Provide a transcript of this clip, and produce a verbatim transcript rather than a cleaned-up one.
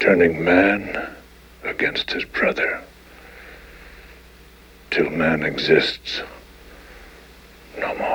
turning man against his brother, till man exists no more.